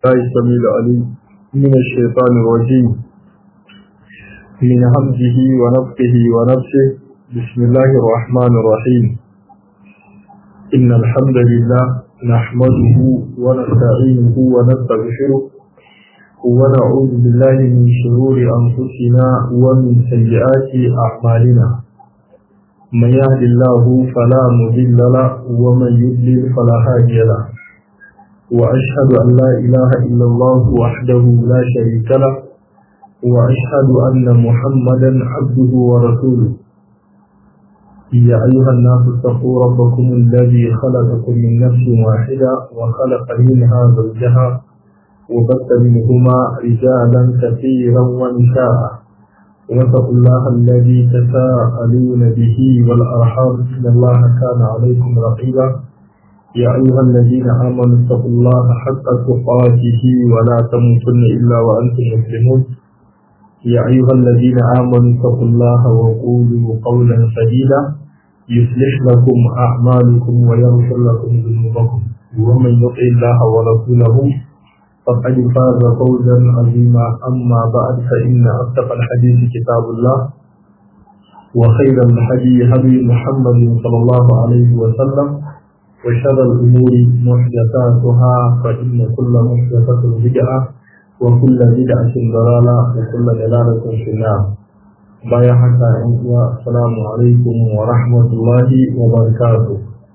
السميع العليم من الشيطان الرجيم من همزه ونفخه ونفسه. بسم الله الرحمن الرحيم. إن الحمد لله نحمده ونستعينه ونستغفره ونعوذ بالله من شرور أنفسنا ومن سيئات أعمالنا. من يهد الله فلا مضل له ومن يضلل فلا هادي له، وأشهد أن لا إله إلا الله وحده لا شريك له، وأشهد أن محمدا عبده ورسوله. يا أيها الناس اتقوا ربكم الذي خلقكم من نفس واحدة وخلق منها زوجها وبث منهما رجالا كثيرا ونساء، واتقوا الله الذي تساءلون به والأرحام إن الله كان عليكم رقيبا. يا أيها الذين آمنوا اتقوا الله حق تقاته ولا تموتن إلا وأنتم مسلمون. يا أيها الذين آمنوا اتقوا الله وقولوا قولا سديدا يصلح لكم أعمالكم ويغفر لكم ذنوبكم، ومن يطع الله ورسوله فقد فاز فوزا عظيما. أما بعد فإن أصدق الحديث كتاب الله، وخير الهدي هدي محمد صلى الله عليه وسلم، وشر الأمور محدثاتها فإن كل محدثة بدعة وكل بدعة ضلالة وكل ضلالة في النار. بايا حتى السلام عليكم ورحمة الله وبركاته.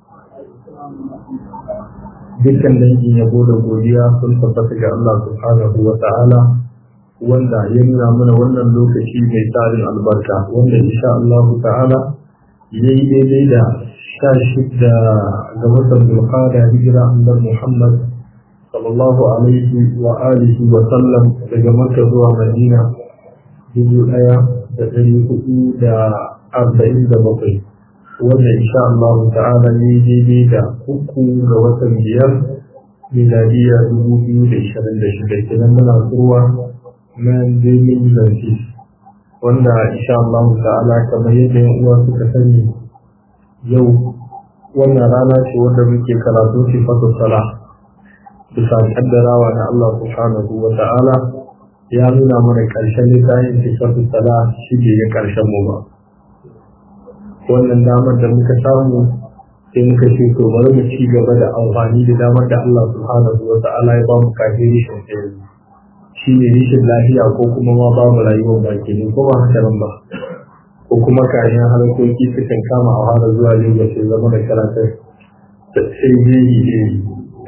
dukkan dangin yabo da godiya sun tabbata ga Allah subhanahu wa ta'ala, wanda ya nuna mana wannan lokaci mai tarin albarka, wanda insha Allah ta'ala yayi daidai da 16 ga watan Zulqa'da hijira annabi Muhammad sallallahu alaihi wa alihi wa sallam daga Makka zuwa Madina 1447, wanda insha Allah ta'ala ne daidai da 3 ga watan biyar miladiya 2026 kenan muna zuwa nan daidai zanci, wanda insha Allah ta'ala kamar yadda yan uwa suka sani yau wannan rana ce wanda muke karatu sifatu sala bisa kaddarawa na Allah subhanahu wa ta'ala ya nuna mana karshen littafin sifatu sala shi ne ya karshen mu ba. Wannan damar da muka samu sai muka ce to bari mu ci gaba da amfani da damar da Allah subhanahu wa ta'ala ya ba mu kafin rishin tsaye, shi ne rishin lafiya ko kuma ma ba mu rayuwar baki ne ko ba haka nan ba, ko kuma kayan harkoki sukan kama a fara zuwa Lagos sai zama da karatun sai yi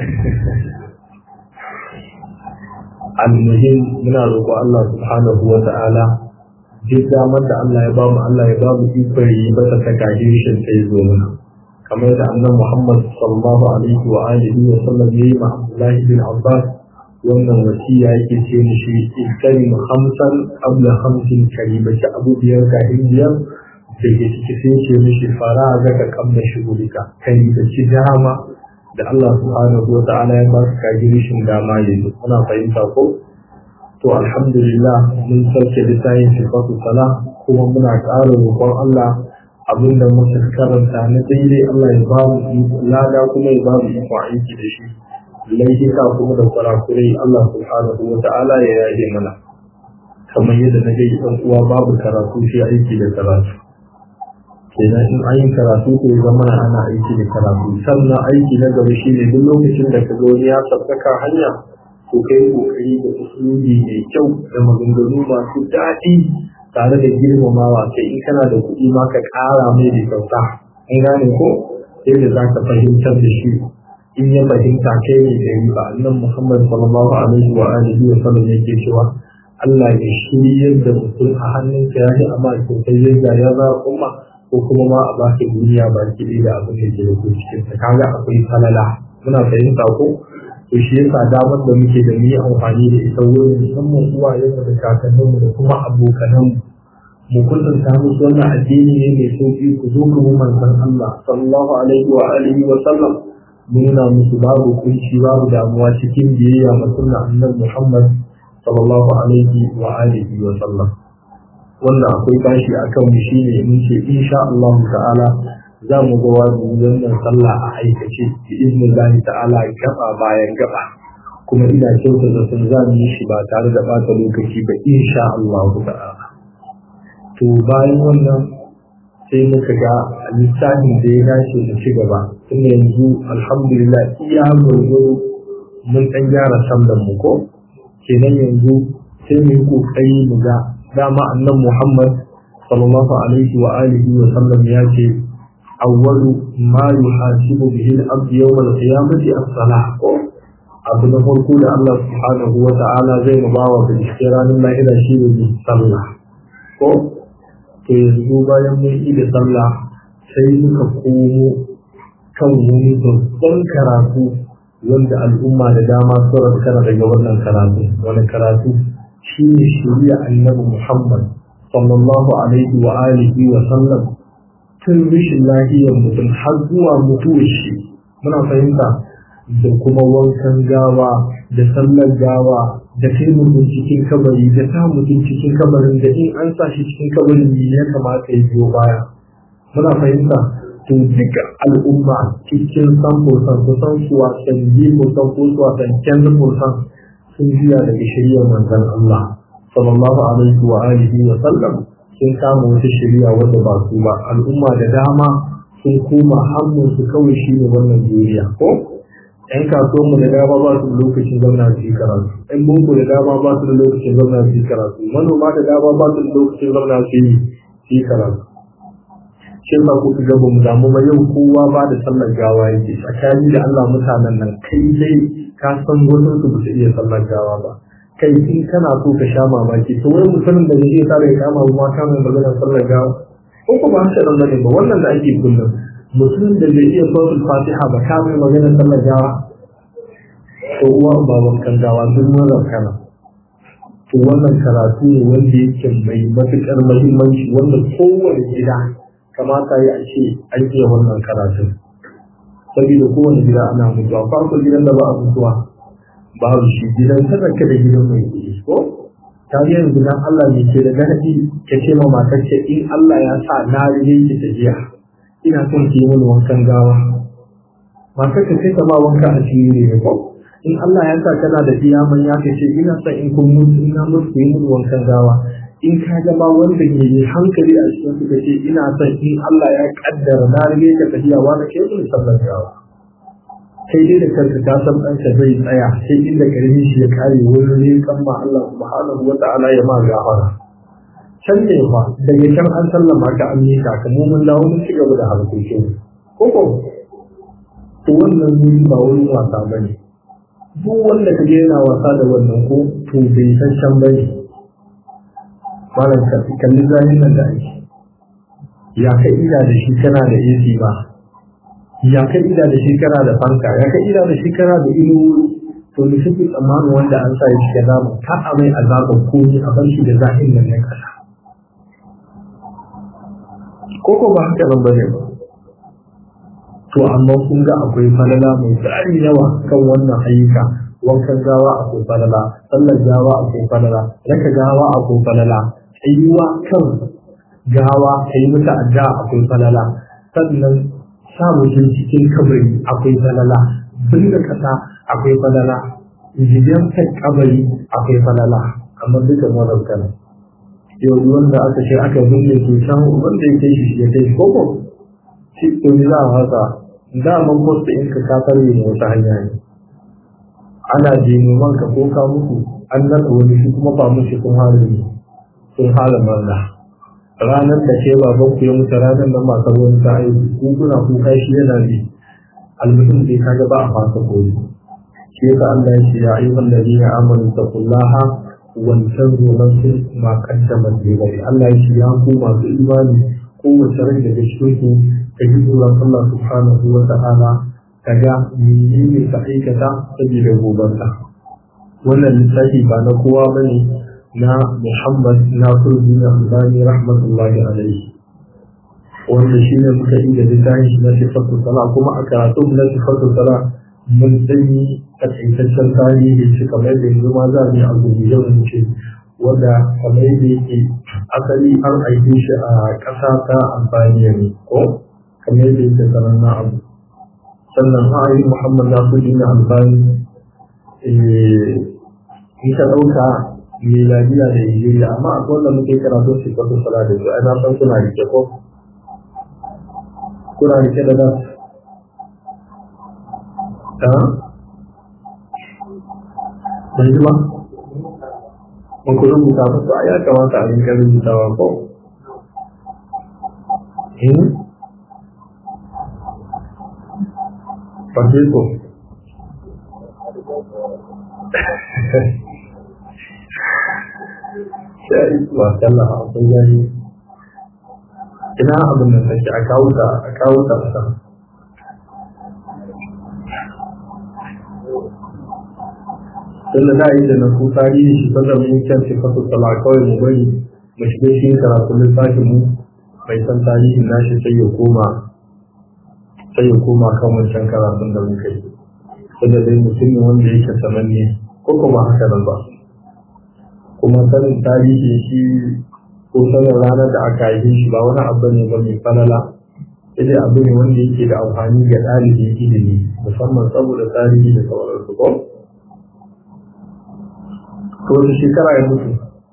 almuhim muna roƙo Allah subhanahu wa ta'ala duk damar da Allah ya bamu ikon yi ba ta takadirishin sai zo mana, kamar da annabi Muhammad sallallahu alaihi wa alihi wa sallam yayi ma Abdullah bin Abbas wannan wasiya yake ce mishi iskarim khamsan qabla khamsin karibati abu biyar ka biyar da ke ciki sai ce mishi fara ga ka qabla shugulika kai da ci dama da Allah subhanahu wa ta'ala ya ba ka girishin dama yanzu kuna fahimta ko to alhamdulillah mun sauke littafin sifatu sala kuma muna ƙara roƙon Allah abinda muka karanta na daidai Allah ya ba mu lada kuma ya ba mu iko aiki da shi, laifuka kuma da kurakurai Allah subhanahu wa ta'ala ya yaje mana. Kamar yadda na gai ɗan uwa babu karatu sai aiki da karatu, kenan in an yi karatu ko zama ana aiki da karatu. Sannan aiki na gaba shi ne duk lokacin da ka ga wani ya sassaka hanya to kai kokari da usulubi mai kyau da maganganu masu daɗi tare da girmamawa, sai in kana da kuɗi ma ka ƙara mai da kyauta, an gane ko sai da za ka fahimtar da shi in ya fahimta kai ne da riba. Annan Muhammad sallallahu alaihi wa alihi wa sallam yake cewa Allah ya shiryar da mutum a hannunka ya yi amma sosai yadda ya za umma ko kuma ma a baka duniya baki ɗaya da abin da ke da ke cikin ta, kaga akwai falala. Muna fahimta ko to shi yasa damar da muke da mu amfani da ita wurin musamman uwayenmu da kakanninmu da kuma abokananmu mu kusanta musu wannan addini ne mai sauki, ku zo ku bi manzon Allah sallallahu alaihi wa alihi wa sallam, nuna musu babu kunci babu damuwa cikin biyayya ma sunnar annabi Muhammad sallallahu alaihi wa alihi wa sallam. Wannan akwai bashi akan mu shine mun ce insha Allah ta'ala za mu ga wannan sallah a aikace bi iznillahi ta'ala gaba bayan gaba, kuma ina kyauta da sun za mu yi shi ba tare da ɓata lokaci ba insha Allah ta'ala. To bayan wannan sai muka ga lissafin da ya dace mu ci gaba, tun yanzu alhamdulillah iya gurguru mun ɗan gyara sallan mu ko kenan yanzu sai mu yi kokari mu ga dama annabi Muhammad sallallahu alaihi wa alihi wa sallam ya ce awwalu ma yuhasibu bihi al-abd yawm al-qiyamati as-salah ko abu na farko da Allah subhanahu wa ta'ala zai mu bawa bincike ranar lahira shi ne sallah ko to yanzu bayan mun yi da sallah sai muka komo kan wani babban karatu wanda al'umma da dama sun raskana daga wannan karatu. Wani karatu shi ne shari'a annabi Muhammad sallallahu alaihi wa alihi wa sallam tun rashin lahiyar mutum har zuwa mutuwar shi muna fahimta, da kuma wankan gawa da sallar gawa da kai mutum cikin kabari da sa mutum cikin kabarin da in an sa shi cikin kabarin ne ya kamata ya biyo baya muna fahimta. To duka al'umma cikin samfursan su san suwa sanji fursan ko suwa sanken fursan sun jiya daga shari'ar manzon Allah sallallahu alaihi wa alihi wa sallam sun kama wata shari'a wanda ba su ba. Al'umma da dama sun koma hannun su kawai shi ne wannan duniya ko ‘yan kasuwanmu da dama ba su da lokacin zauna su yi karatu, ‘yan boko da dama ba su da lokacin zauna su yi karatu, manoma da dama ba su da lokacin zauna su yi karatu. Shin ba ku ga ba mu damu ba yau kowa ba da sallar gawa yake tsakani da Allah mutanen nan kai dai ka san wasu su ba su iya sallar gawa ba. Kai in kana so ka sha mamaki to wai mutumin da zai sa da ya kama ruwa kan maganar sallar gawa ko ba haka dan bane ba wannan da ake kullum. Mutumin da zai iya sautin fatiha ba ka mai maganar sallar gawa ko uwa baban kan gawa duk mun kana to wannan karatu ne wanda yake mai matuƙar muhimmanci wanda kowane gida kamata ya ce an iya wannan karatun saboda kowane gida ana mutuwa farko gidan da ba a mutuwa babu shi gidan sadaka da gidan mai kuɗi ko ta yanzu dan Allah ne ke da ganaɗi ka ce ma matar ce in Allah ya sa na rige ki tafiya ina son ki yi mini wankan gawa matar ka sai ta ma wanka a cikin ne ko in Allah ya sa kana da iyaman ya ce ina son in kun mutu ina mutu yi mini wankan gawa in ka ga ma wanda ke yi hankali a cikin suka ce ina son in Allah ya kaddara na rige ka tafiya wa na ke mun sallar gawa sai dai da kanka ta san ɗanka zai tsaya sai inda karfi shi ya kare wurin ne kan ma Allah subhanahu wa ta'ala ya ma gafara can ne fa daga can an sallama ka an mika ka mu mun dawo mun ci gaba da harkokin ko to wannan ne ba wani wasa bane duk wanda kaje yana wasa da wannan ko to bai san can bane malam ka kalli zahin nan da ake ya kai ida da shi kana da AC ba ya kai ida da shi kana da fanka ya kai ida da shi kana da ido to ne shi tsammanin wanda an sa shi kaza mu ka amai azaban komai a bar shi da zahin nan ne kasa ko ba haka nan bane ba to amma kun ga akwai falala mai tsari yawa kan wannan ayyuka wankan gawa akwai falala sallar gawa akwai falala raka gawa akwai falala tsayuwa kan gawa kai mata adda akwai falala sannan sa mutum cikin kabari akwai falala binne kasa akwai falala jiyan ta kabari akwai falala amma duka wannan kana yau wanda aka ce aka binne to san wanda yake shi ya kai koko shi to ni za a haka da man posta in ka kafare ne wata hanya ne ana je neman ka ko ka mutu an nan wani shi kuma ba mu shi kun halin sun hala marna ranar da ke baban ku ya mutu ranar da masu ruwan ta aiki ku kuna kuka shi yana ne almutum bai kaga ba a fasa koyi shi yasa Allah ya ce ya ayyuhan ladina amanu taqullaha wal tanzur nafsun ma qaddamat li ghad Allah ya ce ya ku masu imani kowace rai daga cikin ku ta ji tsoron Allah subhanahu wa ta'ala kaga menene ta aikata saboda gobarta wannan lissafi ba na kowa bane na Muhammad Nasiruddin Albani rahmatullahi alaihi wanda shi ne muka yi da littafin shi na sifatu sala kuma a karatu na sifatu sala mun sani takaitaccen tarihi shi kamar da yanzu ma za mu yi abu da yau ce wanda kamar da yake asali an aike shi a ƙasa ta Albaniya ne ko kamar da yake sananna abu sannan ha'ayi Muhammad Nasiruddin Albani in ka ɗauka miladiya da hijiriya amma a wanda muke karatu shi kwato sala da su ai na san kuna rike ko kuna rike da nan ban ji ba mun ku rubuta ba to ya kamata a rinka rubutawa ko Francisco sai wa kalla a bayyane ina abin da take a kawo ta sa tunda da yi da na ku tarihi shi sanda mun kyan ce fasu sala kawai mu bari mu shige shi karatu lissafin mu bai san tarihin nashi sai ya koma kan wancan karatun da muka yi saboda dai mutum ne wanda yake sananne ko kuma haka nan ba kuma sanin tarihi shi ko sanin ranar da aka yi shi ba wani abu ne ba mai falala sai abu ne wanda yake da amfani ga ɗalibin ilimi musamman saboda tarihi da sauransu ko to wata shekara ya mutu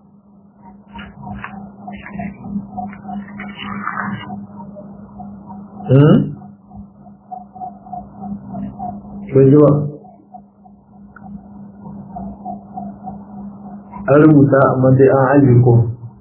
bai ji ba an rubuta amma dai an ajiye ko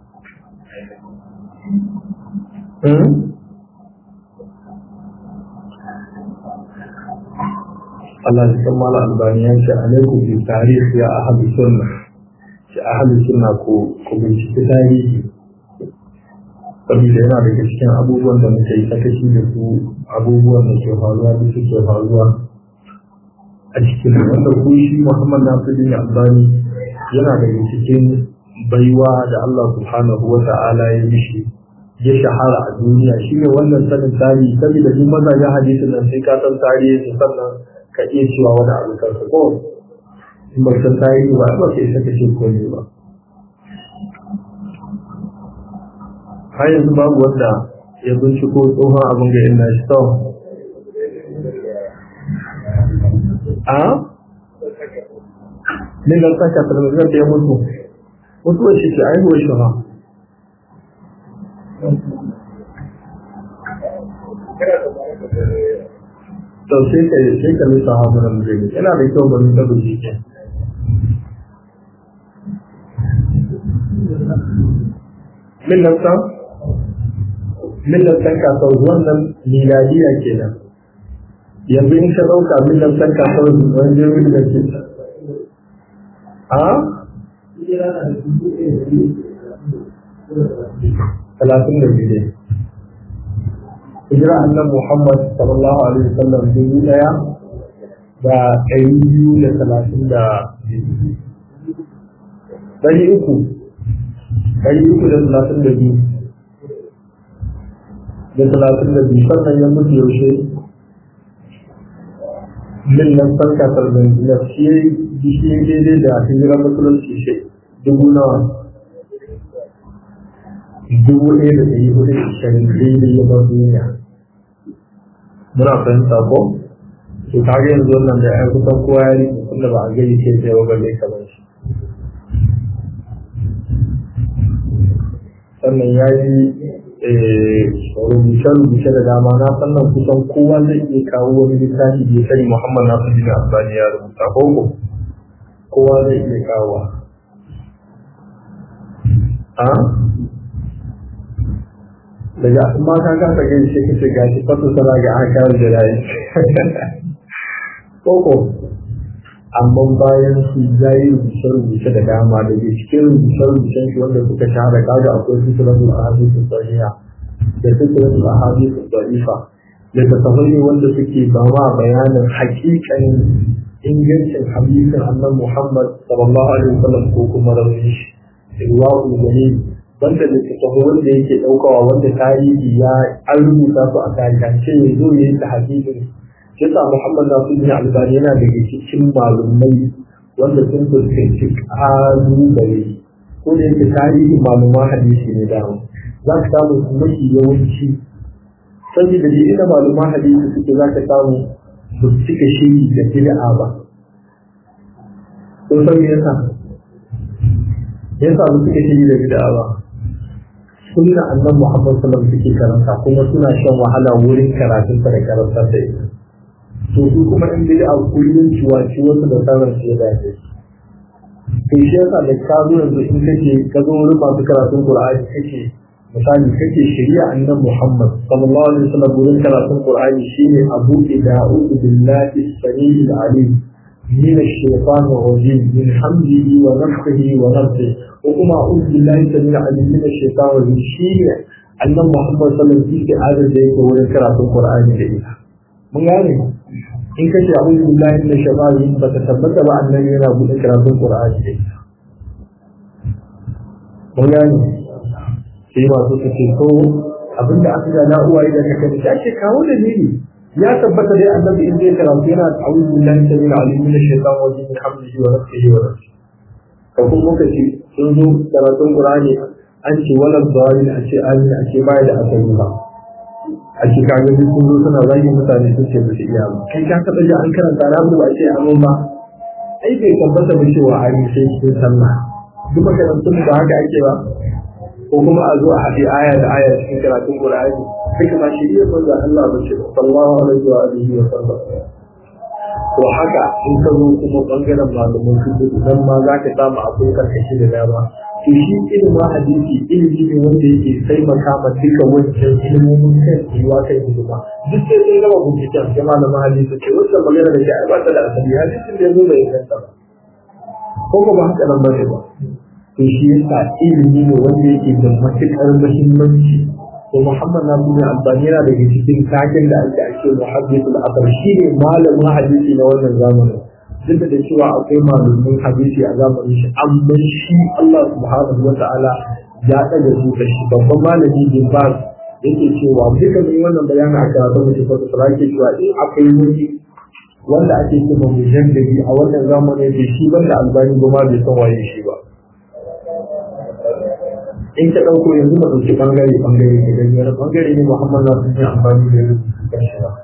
Allah ya san mala albani ya ce alaikum bi tarikh ya ahli sunna shi ahli sunna ko bincike tarihi saboda yana daga cikin abubuwan da muke yi sakaci da su abubuwan da ke faruwa da suke faruwa a cikin wanda ko shi Muhammad Nasiruddin Albani yana daga cikin baiwa da Allah subhanahu wa ta'ala ya mishi ya shahara a duniya shine wannan sanin tarihi saboda duk mazajen hadisin nan sai ka san tarihi sannan ka iya cewa wani abu kansa ko in ba san tarihi ba ba sai saka ce ko ne ba har yanzu babu wanda ya binciko tsohon abin ga ina shi to ne ga saka talabijin da ya mutu mutuwar shi ce aihuwar shi ha to sai ka nisa hamu na mutane yana da kyau ba nuna da jike millantan kasar wannan miladiya kenan yanzu in ka ɗauka millantan kasar wani jirgin da ke talatin da biyu hijira annan Muhammad sallallahu alaihi wasallam 1332 sannan ya mutu yaushe min nan farka tarbin da shi daidai da hijira musulunci shi 1420 daidai ya bar duniya muna fahimta ko to kage yanzu wannan da ya kusan kowa ya yi tunda ba a gani ke sai wa balle kamar shi sannan ya yi rubuce-rubuce da dama na sannan kusan kowa zai iya kawo wani littafi da ya sani Muhammad Nasiruddin Albani ya rubuta koko kowa zai iya kawo daga amma ka kasa gani sai kace gashi fasu sana ga aka kawo da rai koko amma bayan su yayi rubuce-rubuce da dama da cikin rubuce-rubucen shi wanda suka shahara kaga akwai fitratul ahadith sahiha da fitratul ahadith da'ifa da tafsiri wanda suke bawa bayanin hakikanin ingancin hadisin Annabi Muhammad sallallahu alaihi wasallam ko kuma rawi shi riwayatu gani wanda da tafi wanda yake daukawa wanda tarihi ya an rubuta su a tarihance yanzu ne ta hadisin Kisa Muhammad Nasiruddin Albani yana daga cikin malumai wanda sun fuskanci ƙalubale ko da yake tarihin maluma hadisi ne da za ka samu su mafi yawanci saboda da ina maluma hadisi suke za ka samu su cika shiri da bid'a ba kun san me yasa ba suke shiri da bid'a ba sunna annabi Muhammad sallallahu alaihi wasallam suke karanta kuma suna shan wahala wurin karatun da karanta da ita to su kuma in bid'a kullun ciwaci wasu da sauran su da dace to shi yasa da ka zo yanzu in kace ka zo wurin masu karatun Qur'ani kace misali kake shari'a annabi Muhammad sallallahu alaihi wasallam wurin karatun Qur'ani shine abu a'udhu billahi as-sami'il 'alim min ash-shaytanir rajim min hamdihi wa nafthihi wa nafsihi wa kuma a'udhu billahi as-sami'il 'alim min ash-shaytanir rajim shine annabi Muhammad sallallahu alaihi wasallam da yake wurin karatun Qur'ani da ita mun gane in kace a'udhu billahi min ash-shaytanir rajim ba ta tabbata ba annabi yana wurin karatun Qur'ani da ita mun gane sai ba su ce ko abinda aka ga na uwaye da kake da ake kawo da ni ya tabbata dai annabi in zai karatu yana a'udhu billahi samil alim min ash-shaytan wa min hamdihi wa nafsihi wa nafsihi ko kuma lokaci sun zo karatun Qur'ani an ce wala dawin a ce amin a ce bai da asali ba a ce kaga duk sun zo suna zagi mutane sun ce ba su iya ba kai ka taba ji an karanta na ba ce amin ba ai bai tabbata ba cewa amin sai cikin sallah duk makarantun ba haka ake ba ko kuma a zo a haɗe aya da aya cikin karatun Qur'ani sai kuma shi iya manzo Allah ba ce sallallahu alaihi wa alihi wa sallam to haka in ka zo kuma bangaren malamin fiqh dan ma za ka samu akwai karkashi da dama to shi ilimin hadisi ilimi ne wanda yake taimaka ma duka wancan ilimin kan yiwa kan hidima duk sai sun gama binciken sai malamin hadisi ce wata magana da ke ba ta da asali hadisin da ya zo da inganta ba ko ba haka nan ba ne ba to shi yasa ilimi ne wanda yake da matuƙar muhimmanci to Muhammad Nasiru Albani yana daga cikin taken da ake muhaddisul asar shi ne malamin hadisi na wannan zamanin duk da cewa akwai malamin hadisi a zamanin shi amma shi Allah subhanahu wata'ala ya ɗaga su da shi babban malami bin Baz yake cewa duka mai wannan bayanin a karatu mutum fa su rake cewa in akwai wani wanda ake cewa mujaddidi a wannan zamanin da shi banda Albani ba ma bai san waye shi ba in ka ɗauko yanzu ba ɗauki ɓangare ne don yana ɓangare ne Muhammad na sun yi amfani da yanzu kan shi ba.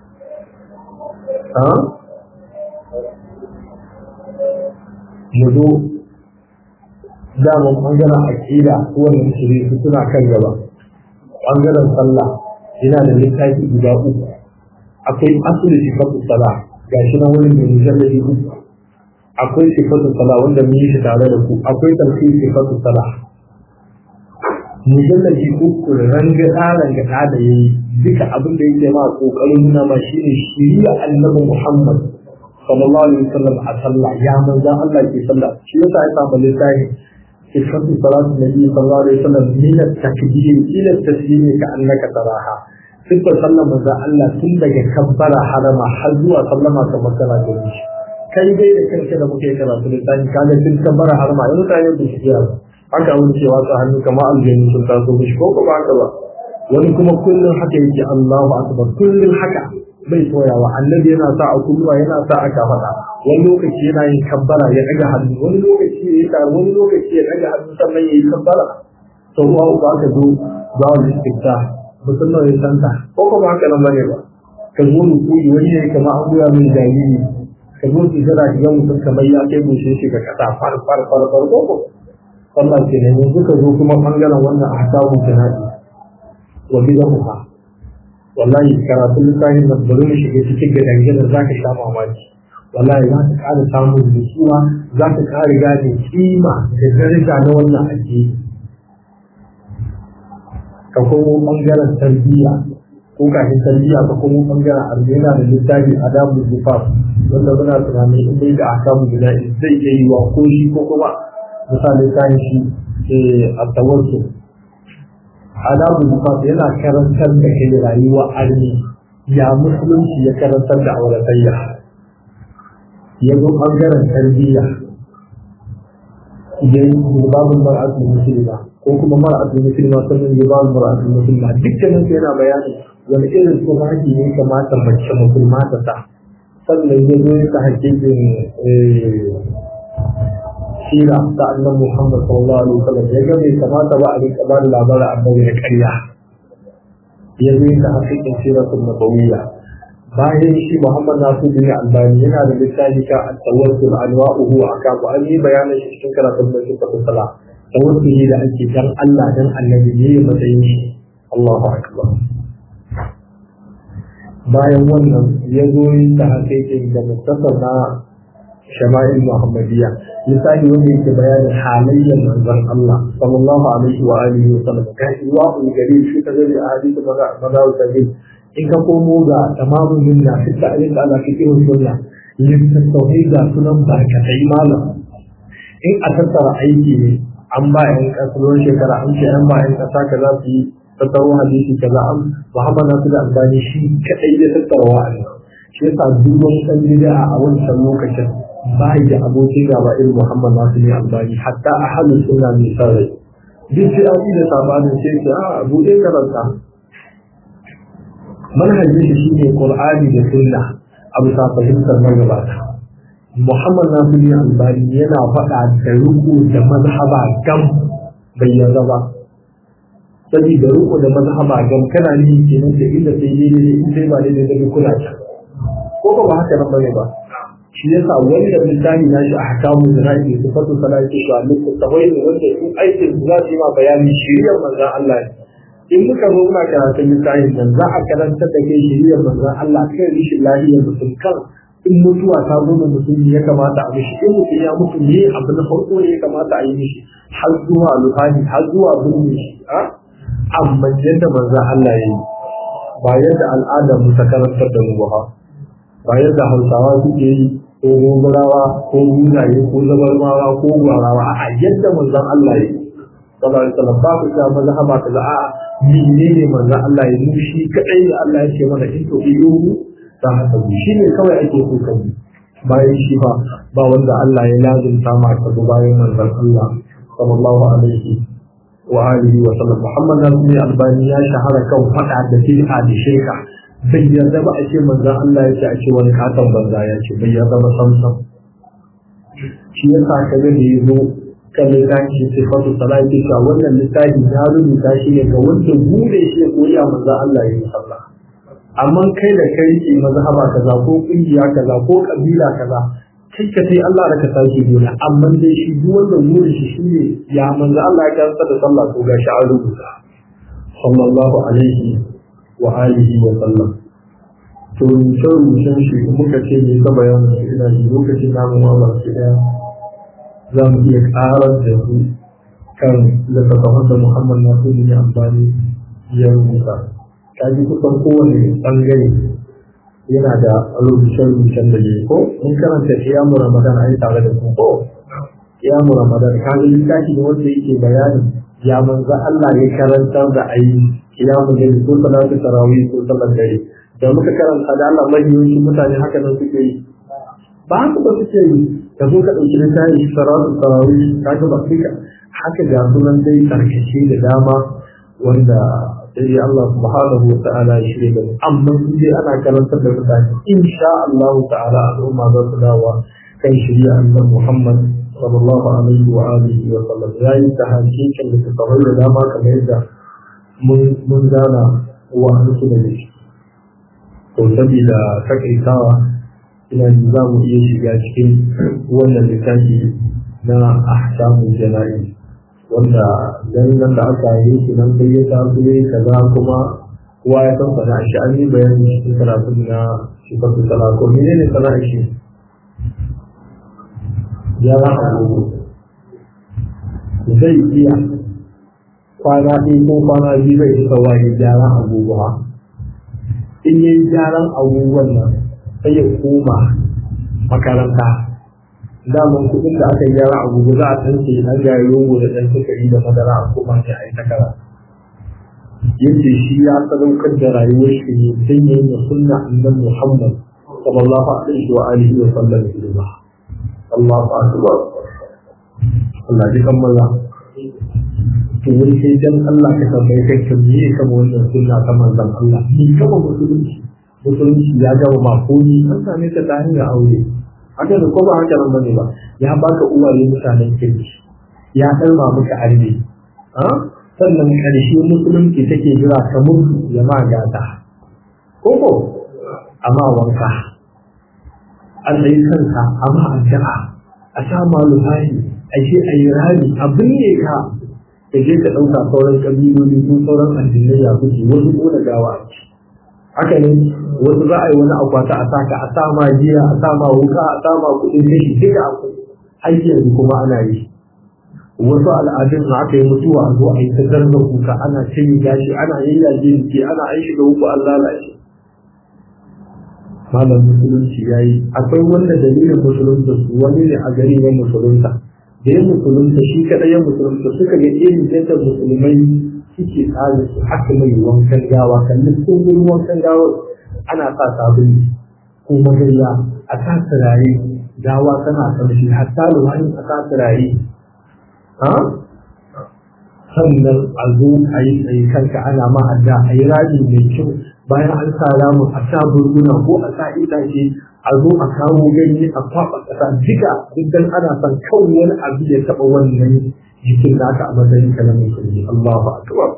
Yanzu daman ɓangaren aƙida wannan shiri su suna kan gaba. Ɓangaren sallah yana da littafi guda uku. Akwai asali sifatu sala ga shi na wurin mai mujalladi uku. Akwai sifatu sala wanda mun yi shi tare da ku. Akwai tafsir sifatu sala. mujallabi uku rangada da yayi duka abin da yake ma kokarin nuna ma shine shiriya annabi Muhammad sallallahu alaihi wasallam a sallah ya manzo Allah ke sallah shi yasa ya samu littafi sifatu salatu nabi sallallahu alaihi wasallam min at-takbir ila at-taslim ka annaka taraha sifar sallah manzo Allah tun daga kabbara harama har zuwa sallama kamar kana gani shi kai dai da kanka da muke karatu littafi kaga tun kabbara harama yanzu ta yi bishiya haka wani cewa ta hannu kama aljani sun taso mishi ko ba haka ba wani kuma kullum haka yake Allahu akbar kullum haka bai soyawa annabi yana sa a kulluwa yana sa a kafada wani lokaci yana yin kabbara ya daga hannu wani lokaci ya yi wani lokaci ya daga hannu sannan ya yi kabbara to uwa uba ka zo za mu istifta musamman ya santa ko ba haka nan bane ba ka zo mu koyi wani ne kamar an goya min jariri ka zo ki jira ki ga mutum kamar ya kai bushe shi ka kasa far ko Allah ke ne yanzu ka zo kuma bangaren wannan ahkamun jihadi wa bidaha wallahi karatun littafin da bari mu shiga cikin gidan za ka sha mamaki wallahi za ka ƙara samun nutsuwa za ka ƙara gane kima da daraja na wannan addini ka komo bangaren tarbiyya ko kafin tarbiyya ka komo bangaren arzina da littafi adabu zufaf wanda muna tunanin in dai da ahkamun jihadi zai iya yi wa ko shi ko kuma misali kan shi a tawassul adabu zufaf yana karantar da kai rayuwa arni ya musulunci ya karantar da auratayya ya zo ɓangaren tarbiyya idan babin mar'atul muslima ko kuma mar'atul muslima sannan ya babin mar'atul muslima dukkanin su yana bayani wani irin tsohaki ne kamata mace musulma ta sa sannan ya zo ya ta hakikin sira ta annabi Muhammad sallallahu alaihi wasallam ya ga bai kamata ba a rika ba da labarin annabi na ƙarya ya zo ta hakikin siratul nabawiyya bayan shi Muhammad Nasiruddin Albani yana da littafi kan at-tawassul anwa'uhu wa akabu an yi bayanin shi cikin karatun da suka tsala tawassuli da ake dan Allah dan Annabi ne matsayin shi Allahu akbar. Bayan wannan ya zo yin ta hakikin da muktasar na Shama'il Muhammadiyya misali wanda yake bayanin halayyar manzon Allah sallallahu alaihi wa alihi wa sallam kai wa gari shi ta zai hadisi magawu sabi in ka komo ga tamamin minna fi ta'lim da Allah fiqh sunna yin tauhid da sunan barkatai malam in a tattara aiki ne an ba yan kasuwar shekara an ce an ba yan kasa kaza su yi tattaro hadisi kaza an Muhammad Nasiruddin Albani shi kadai zai tattara wa'azi shi yasa duk wani dan bid'a a wancan lokacin bai da abokin gaba irin Muhammad Nasiruddin Albani hatta ahlus sunna ne sai duk sai an da sabanin sai a bude karanta manhajin shi ne Qur'ani da sunna abu sa fahimtar magabata Muhammad Nasiruddin Albani yana faɗa da ruku da mazhaba gam bai yarda ba saboda ruku da mazhaba gam kana ni kenan da inda sai ne in sai ba ne da kula ta ko ba haka nan bane ba shi yasa wanda misali na shi a hakamu da nake sifatu salati shi Allah tawai wanda in aikin za su yi ma bayani shiriyar manzon Allah in muka zo muna karatun littafin nan za a karanta da kai shiriyar manzon Allah kai rishin lafiyar mutum kan in mutuwa ta zo da mutum ya kamata a mishi in mutum ya mutu ne abu na farko ne ya kamata a yi mishi har zuwa luhani har zuwa birni shi amma yadda manzon Allah ya yi ba yadda al'adar mu ta karantar da mu ba yadda Hausawa suke yi ko gobarawa ko gudaye ko zabarmawa ko gwarawa a yadda manzon Allah ya yi sallallahu alaihi wasallam ba ku ta mazhaba kaza a menene manzon Allah ya yi shi kadai da Allah ya ce mana in to iyo ta haka shi ne kawai ake so ka bi bayan shi ba wanda Allah ya lazimta ma ka bayan manzon Allah sallallahu alaihi wa alihi wa sallam Muhammad Nasiruddin Albani ya shahara kan fada da bid'a da shirka bai yarda ba a ce manzon Allah ya ce a ce wani katon banza ya ce bai yarda ba samsam shi ya sa kaga da yazo kan littafi sifatu salati ta wannan littafi ya rubuta shi ne ga wanda bude shi ya koya manzon Allah ya yi sallah amma kai da kai ke mazhaba kaza ko kungiya kaza ko kabila kaza kai ka sai Allah da ka sauke dole amma dai shi duk wanda bude shi shine ya manzon Allah ya karanta da sallah ko ga shi an rubuta sallallahu alaihi wa alihi wa sallam to rushe shi muka ce ne ta bayanin su ina yi lokacin namun wa su daya za mu iya karar da su kan littattafan da Muhammad Nasiruddin Albani ya rubuta ta ji kusan kowane bangare yana da rubuce-rubucen da ne ko mun karanta kiyamu Ramadan a yi tare da su ko kiyamu Ramadan ka ga littafi ne wanda yake bayanin ya manzo Allah ya karantar da ayi kiyamu da ko salatu tarawih ko sallar dare da muka karanta da Allah mahiyoyin mutane haka nan suke yi ba haka ba suke yi da zo ka dauki na tayi salatu tarawih kaga ba fika haka ga sunan dai tarkace da dama wanda sai Allah subhanahu wa ta'ala ya shirye da amma sai ana karantar da mutane insha Allah ta'ala al'umma za su dawo kan shirya annabi Muhammad sallallahu alaihi wa alihi wa sallam yayin da hakikin da tsawon da dama kamar yadda mun gana wa su da shi to saboda takaitawa ina za mu iya shiga cikin wannan littafi na ahkamul jana'i wanda dan da aka yi shi nan sai ya taso ne kaza kuma kowa ya san sana shi an yi bayani cikin karatun na sifatu salako menene sana'a shi gyaran agogo zai iya kwana ɗaya ko kwana biyu bai isa wani gyaran agogo ha in yi gyaran agogon nan sai ya koma makaranta daman kuɗin da aka gyara agogo za a tsanke na gari rogo da ɗan sukari da madara a koma ne a yi takara yace shi ya sadaukar da rayuwar shi ne don yin da sunna annabi Muhammad sallallahu alaihi wa alihi wa sallam ilma Allahu akbar Allah ji kammala to wani sai dan Allah ka tambaye kai ka me ka wannan sunna ta manzon Allah ni kama musulunci ya gaba ma ko ni an same ta ta hanyar aure haka da ko ba haka nan bane ba ya baka uwaye mutanen kirki ya dalma maka arme sannan karshe musulunci take jira ka mutu jama'a gata koko amma wanka an tsaye kanka amma addu'a a sa malumai a je a yi rami abin ne ka je ka ɗauka sauran ƙabiloli ko sauran addinai ya kuke wasu ko da gawa haka ne wasu za a yi wani akwata a saka a sa ma giya a sa ma wuka a sa ma kuɗin kashi duka akwai aiki yanzu kuma ana yi wasu al'adun na aka yi mutuwa a zo a yi ta zarga kuka ana cin gashi ana yayyaje jiki ana aiki da uku an lalace malam musulunci ya yi akwai wanda dalilin musulunta su wani ne a gari na musulunta da ya musulunta shi kaɗai ya musulunta suka ga irin yadda musulmai suke tsari su haka mai wankan gawa kallon tsohon wankan gawa ana sa sabuni ko magariya a sa turare gawa tana ƙarshe hatta luwani a sa turare sannan a zo a yi tsaye kanka ana ma'adda a yi rami mai kyau bayan an sa ramu a sa burguna ko a sa itace a zo a kawo ganye a kwaɓa ƙasa duka dukkan ana son kawai wani abu ya taɓa wannan jikin naka a matsayin ka na musulmi Allahu akbar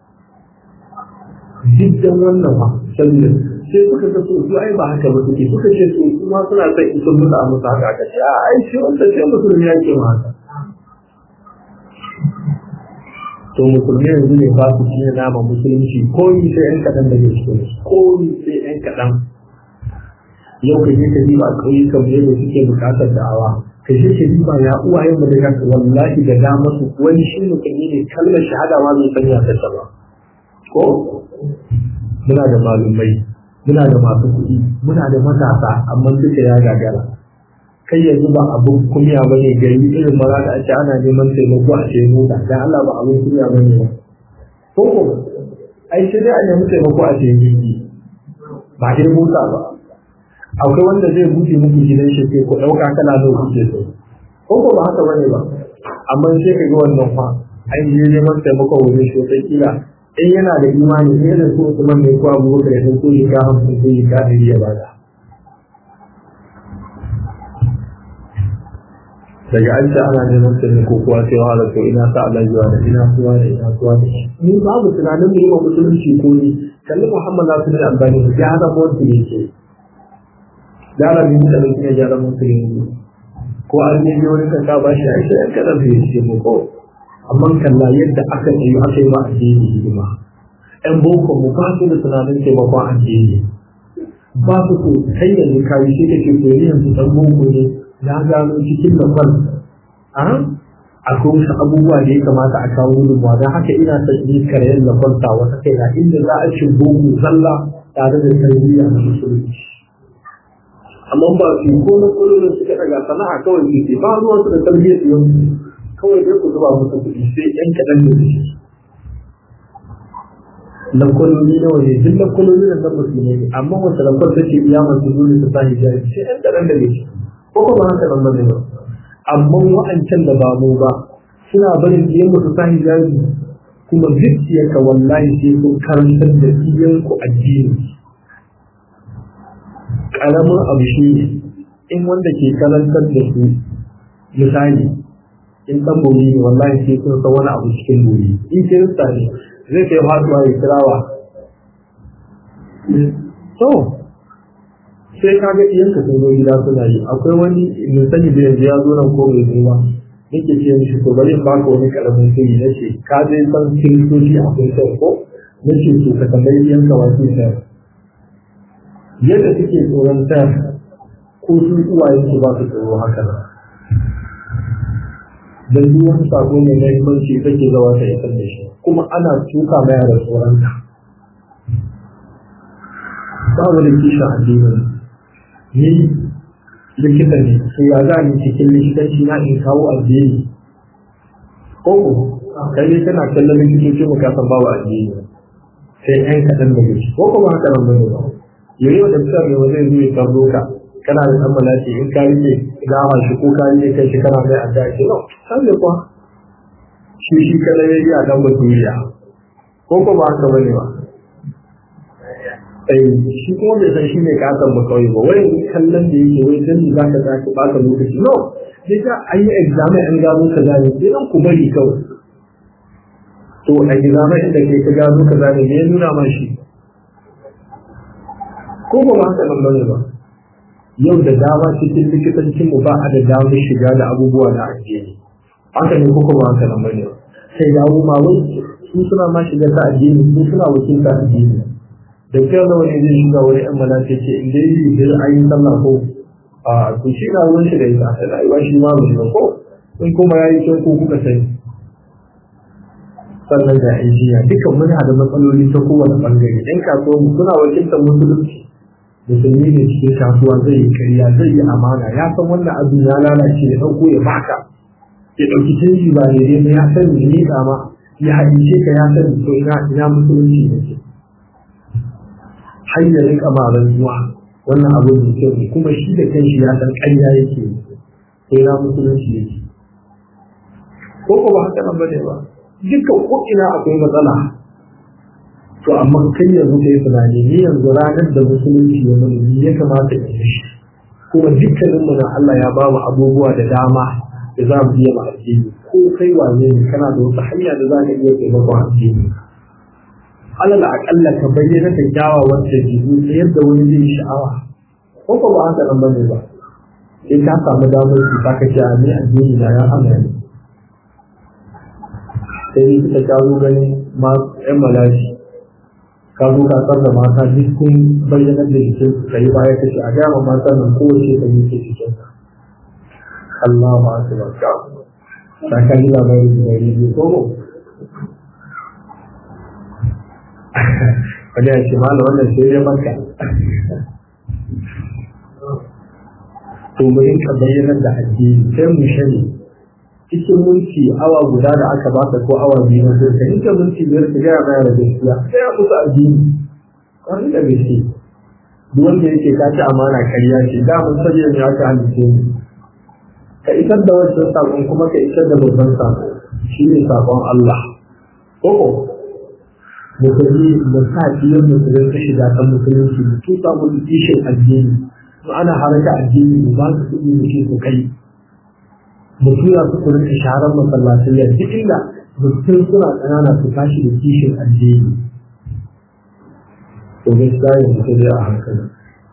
dukkan wannan ma sannan sai suka ga su ai ba haka ba suke suka ce su kuma suna son in sun mutu a musu haka aka ce a ai shi wanda sai musulmi ya ke ma haka to musulmi yanzu ne ba su cinye nama musulunci ko yi sai yan kaɗan da ke cikin ko yi sai yan kaɗan yau ka je ka diba ƙauyukan yadda suke buƙatar da'awa ka je ka diba ya uwayen mu da kanka wallahi da dama su wani shi musulmi ne kalmar shahada ma bai sanya ta ba ko muna da malumai muna da masu kuɗi muna da matasa amma duka ya gagara kai yanzu ba abun kunya ba ne gari irin ba za ka ce ana neman taimako a ce mota dan Allah ba abun kunya ba ne ba ko ai sai dai a nemi taimako a ce jirgi ba dai mota ba akwai wanda zai buɗe muku gidan shi sai ku ɗauka kala nawa kuke so ko ba haka bane ba amma sai ka ga wannan fa ai je neman taimako wurin shi sai kila in yana da imani ne da su kuma mai ko abu da ya ko shi ga hamsin ko shi ga ya bada daga an ce ana neman taimako kuwa sai wahala to ina sa Allah zuwa da ina suwa da ina suwa da ni babu tunanin mu yi musulunci ko ni kalli Muhammad Nasir Albani ya hada mawdu yake dara min da yake ya hada mawdu ko an ne wani ka ba shi ai sai ka da shi mu ko amma kalla yadda aka yi aka yi ma addini hidima ɗan boko mu ba su da tunanin taimakon addini ba su ko kai yanzu kayi shi kake koyi yanzu ɗan boko ne na gano cikin lambar akwai wasu abubuwa da ya kamata a kawo gudunmawa don haka ina son yi karyar lambarta wata kai na inda za a ci boko zalla tare da tarbiyya na musulunci amma ba su ko na kullum suka daga sana'a kawai su ke ba ruwansu da tarbiyyar su yanzu kawai dai ku zuba musu kuɗi sai yan kaɗan da su lankwaloli nawa ne duk lankwaloli da nan musulmi ne amma wata lambar take iya masu dole su sa hijabi sai yan kaɗan da su ko kuma haka nan bane ba amma wa'ancan da ba mu ba suna barin biyan musu sa hijabi kuma zuciyarka wallahi sai kun karantar da iyan ku addini karamin abu shi ne in wanda ke karantar da su misali in dan bori ne wallahi sai sun san wani abu cikin bori in kirista ne zai kai fatuwa ya kirawa to sai ka ga iyanka sun zo gida suna yi akwai wani mai sani da yanzu ya zo nan ko bai zo ba nake ce mishi to bari in baka wani karamin sirri na ce ka zai san kiristoci a kun sai ko na ce to ka tambayi iyanka wasu sai yadda suke tsoron ta ko su uwayen su ba su tsoro haka nan dan duk wani sako mai mahimmanci take zawa ta isar da shi kuma ana tuka maya da tsoronta babu da kishin addinin ni likita ne sai ya za ni cikin likitanci na in kawo addini ko kai ne kana kallon likitoci mu kasan babu addini sai ɗan kaɗan da gaci ko kuma haka nan bane ba yayi da tsar ne zai zo ya karbo ka kana da dan malaki in ka rike gawa shi ko ka rike kai shi kana mai adda shi no sai da kwa shi kada ya yi a dan duniya ko ba haka bane ba shi kuma bai san shi ne kasan ba kawai ba wai kallon da yake wai dan za ka ta ki baka lokaci no sai ka ayi examen an gano ka zane idan ku bari kawai to a examen inda kai ka gano ka zane me nuna ma shi ko ba haka nan bane ba yau da dama cikin likitancin mu ba a da damar shiga da abubuwa na addini haka ne ko ba haka nan bane sai dawo ma wai su suna ma shiga ta addini su suna wakilta addini da kyau da wani zai shiga wani yan malafi ce in dai yi da ayin sallah ko a to shi na ruwan shi da ita a rayuwa shi ma mu shiga ko in kuma yayi kyau ko kuka sani sannan da ajiya dukan muna da matsaloli ta kowane bangare ɗan kasuwa mu suna wakiltar musulunci musulmi ne cikin kasuwa zai yi karya zai yi amana ya san wannan abin ya lalace ya ɗauko ya baka ya ɗauki canji ba ne dai ya sani ne ma ya hadice ka ya sani to ina musulunci ne ke hanyar rika maran zuwa wannan abin da kyau ne kuma shi da kanshi ya san ƙarya yake to ina musulunci yake ko ba haka nan bane ba dukkan ko ina akwai matsala to amma kai yanzu kai tunani ni yanzu ranar da musulunci ya mun ya kamata in yi shi kuma dukkanin mu na Allah ya ba mu abubuwa da dama da za mu iya addini ko kai wane ne kana da wata hanya da za ka iya taimakon addini alal aƙalla ka bayyana da kyawawan dabi'u ta yadda wani zai sha'awa ko ba haka nan bane ba sai ka samu damar ki ka ce a ni addini da ya amana sai ka kawo ganin ma ƴan malashi ka zo ka san da mata duk kun bayyana da jikin su kai baya kace a ga mata nan kowace ta yi cikin Allahu akbar ka sakani da bai da yi ko wani ya ce malam wannan sai ya banka to mu rinka bayyana da addini sai mu shani cikin minti awa guda da aka baka ko awa biyu na sai kai ta minti biyar ka ga mai da gaskiya sai ya kusa addini kan da gaske duk wanda yake ka ci amana kariya ce da mun sanya ne aka halice ni ka isar da wannan sakon kuma ka isar da babban sako shi ne sakon Allah koko musulmi da sa biyar musulmi ka shiga kan musulunci to samu kishin addini to ana haraka addini ba su kudi ne ke kai mutum ya su rinka sharar masallatai ya duk inda mutum suna ƙanana su tashi da kishin addini to gaskiya yanzu sai dai a hankali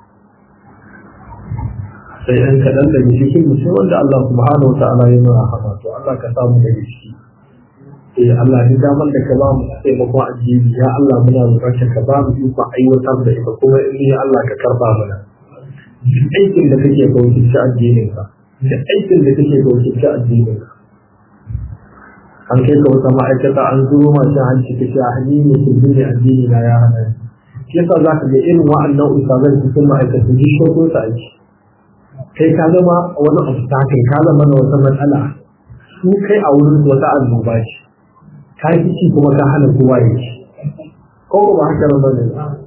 sai ɗan kaɗan daga cikin mutum wanda Allah subhanahu wa ta'ala ya nuna haka to Allah ka samu daga ciki Allah ni damar da ka ba mu taimakon addini ya Allah muna roƙarka ka ba mu iko aiwatar da ita kuma in ya Allah ka karba mana duk aikin da kake kauce ci addinin ka da aikin da kake kauce ci addinin ka an kai ka wata ma'aikata an zuro masu hanci ka ce a hanyi ne su ne addini na ya hana shi yasa za ka ga irin wa'annan ustazan cikin ma'aikatu duk shakun sa aiki kai ka zama wani obstacle ka zama na wata matsala su kai a wurin wata annoba ce ka yi ci kuma ka hana kowa ya ci ko ba haka nan bane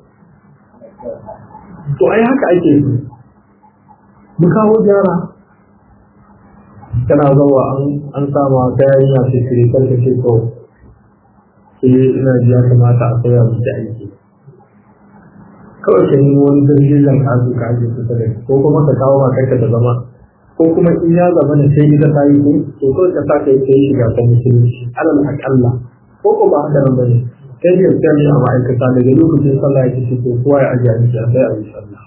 to ai haka ake yi mu kawo gyara kana zawa an sama ta yanya sai kire karka ce to sai ina ji ya kamata a koya mu da aiki kawai ka yi wani dalilin azu ka aje kusa da ko kuma ka kawo matarka ta zama ko kuma in ya zama ne sai ita ta yi ko to kawai ka saka yi sai shiga ta musulunci alal akalla ko ko ba haka nan bane sai ya tsaya a ma'aikata daga lokacin sallah ya ce to kowa ya aje a sai a yi sallah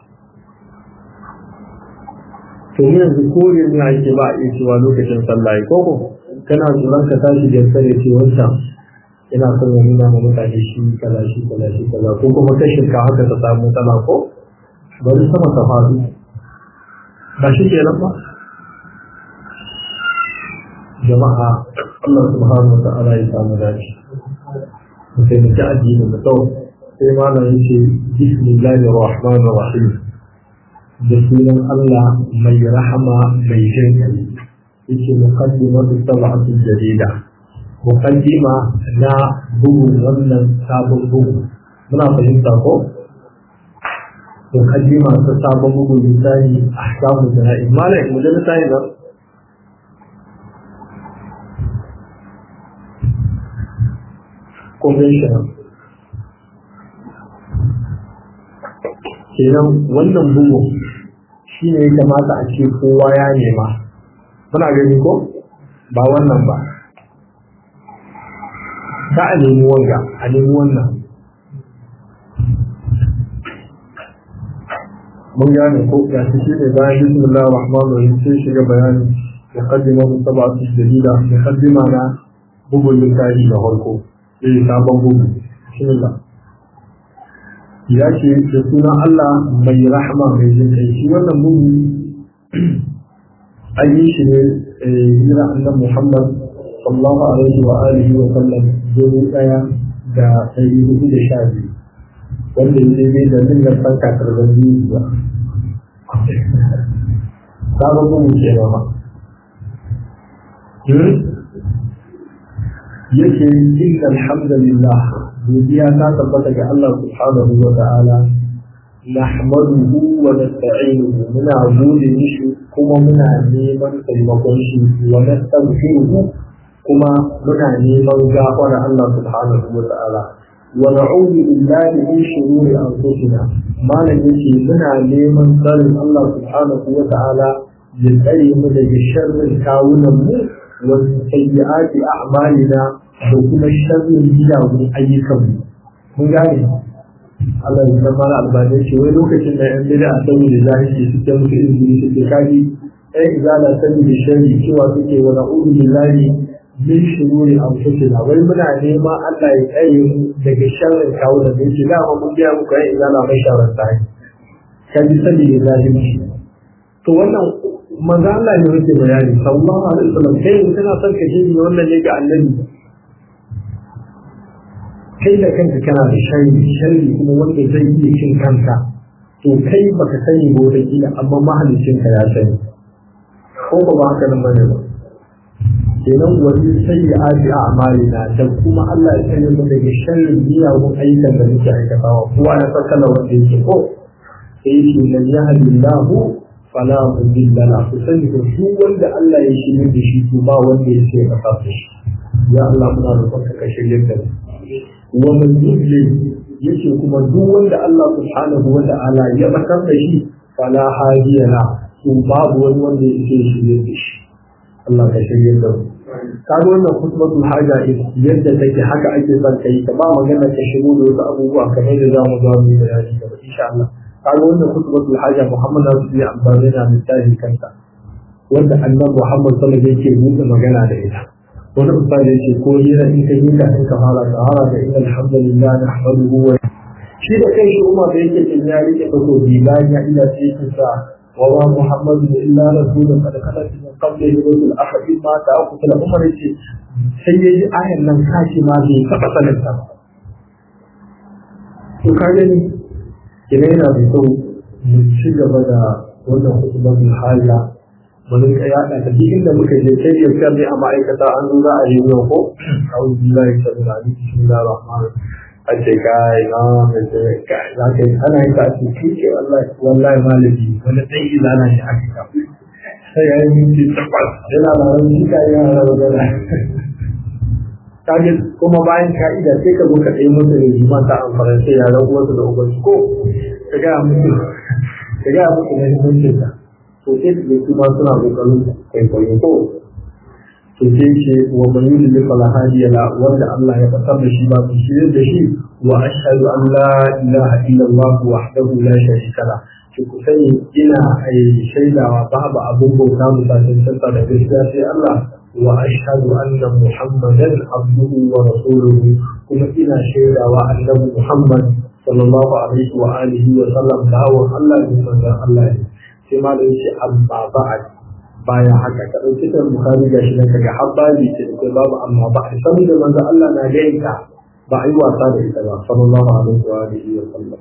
to mu yanzu ko yanzu ake ba a iya cewa lokacin sallah ko ko kana tsoron ka tashi da sai ce wancan ina son ya nuna ma mutane shi kaza ko kuma kashin ka haka ta samu matsala ko bari sama ta faɗi ba shi ke nan ba jama'a Allah subhanahu wa ta'ala ya samu dace mu taimaki addinin mu sau sai malam yace bismillahir rahmanir rahim da sunan Allah mai rahama mai jin kai yace muqaddimatu sab'atul jadida muqaddima na bugu wannan sabon bugu muna fahimta ko muqaddima ta sabon bugu misali ahkamu jana'i malai mu da misali ba conventional kenan wannan bugu shi ne ya kamata a ce kowa ya nema muna gani ko ba wannan ba ta a nemi wanga a nemi wannan mun gane ko ga shi ne bayan bismillahir rahmanir rahim sai shiga bayani muqaddimatu sab'atu dalila muqaddima na bugun littafi da farko sabon bugu bismillah ya ce da sunan Allah mai rahama mai jin kai shi wannan bugu an yi shi ne hira annabi Muhammad sallallahu alaihi wa alihi wa sallam 1412 wanda ya zai da zingar farka karbar biyu ba sabon bugu ke ba yake inna alhamdulillah godiya ta tabbata ga Allah subhanahu wa ta'ala nahmaduhu wa nasta'inuhu muna gode mishi kuma muna neman taimakon shi wa nastaghfiruhu kuma muna neman gafara Allah subhanahu wa ta'ala wa na'udhu billahi min shururi anfusina malan yace muna neman tsarin Allah subhanahu wa ta'ala ya tsare mu daga sharrin kawunan mu wa sayyi'ati a'malina da kuma sharrin gidajen ayyukanmu mun gane Allah ya san mala albani ce wai lokacin da yan bid'a sani da zahiri suke musu izini suke kaji izala sani da sharri cewa suke wa na'udhu billahi min shururi anfusina wai muna nema Allah ya tsare mu daga sharrin kawunan da yake da mun biya muku izala mai sharar sai kaji sani da zahiri to wannan manzo Allah ne yake bayani sallallahu alaihi wasallam kai kana son ka ji wannan ne ga annabi kai da kanka kana da sharri kuma wanda zai iya cin kanka to kai baka sani ba wata kila amma mahallicin ka ya sani ko ba haka nan bane ba kenan wani sayyi'ati a'malina da kuma Allah ya sani mu daga sharrin miyagun ayyukan da muke aikatawa kowa ya fassara wanda yake ko sai shi lan yahdillahu fala mudilla la ku sani ko shi wanda Allah ya shirye da shi to ba wanda ya ce ka fasa shi ya Allah muna roƙon ka shirye da mu wa man yudlil yace kuma duk wanda Allah subhanahu wa ta'ala ya bakar da shi fala hadiya la to babu wani wanda ya ce shirye da shi Allah ka shirye da mu kaga wannan khutbatul haja yadda take haka ake son kai ta ba magana ta shigo da wasu abubuwa kamar da zamu zo mu bayani gaba insha Allah kaga wannan khutbatul haja Muhammad sallallahu alaihi wasallam yana misali kanta wanda annabi Muhammad sallallahu alaihi wasallam yake mutu magana da ita wani misali yake ko yana in kai ka in ka fara tsara da inna alhamdulillah nahmaduhu wa shi da kai shi umma da yake cin ya rike ko bayan ya ila sai sa wa ma Muhammadu illa rasulun qad khalat min qablihi rusul ahadin ma ta'aqqu fil umrati sai yaji ayan nan kashi ma bai taba sanin ta ba to kaje ni kina yana da kyau mu ci gaba da wannan hukumar halla mun ka yada ta duk inda muka je sai ya karbi a ma'aikata an zo za a yi yau ko a'udhu billahi minash shaitanir rajim a ce kai na kai za ka yi ana yin ta ce kike wallahi malami wani ɗan izana ne aka ka sai ya yi minti takwas yana da wani shi kai yana da magana kage kuma bayan ka'ida sai ka zo ka ɗaya musu da jima ta amfani sai ya rabu wasu da ubansu ko ka gaya musu na himmacin ta to sai su zai ma suna kokarin kwaikwayo ko to sai ce wa man yudli fala hadiya la wanda Allah ya fasar da shi ba su shirye da shi wa ashhadu an la ilaha illa Allah wahdahu la sharika la ki ku sani ina shaidawa babu abun bauta misalin sassa da gaskiya sai Allah wa ashhadu anna muhammadan abduhu wa rasuluhu kuma ina shaidawa annabi Muhammad sallallahu alaihi wa alihi wa sallam dawon Allah ne manzon Allah ne sai ma da yace amma ba'ad bayan haka ka ɗauki ta bukari ga shi daga habbali ce da babu amma ba a san da manzo Allah na ga ita ba a yi wasa da ita ba sallallahu alaihi wa alihi wa sallam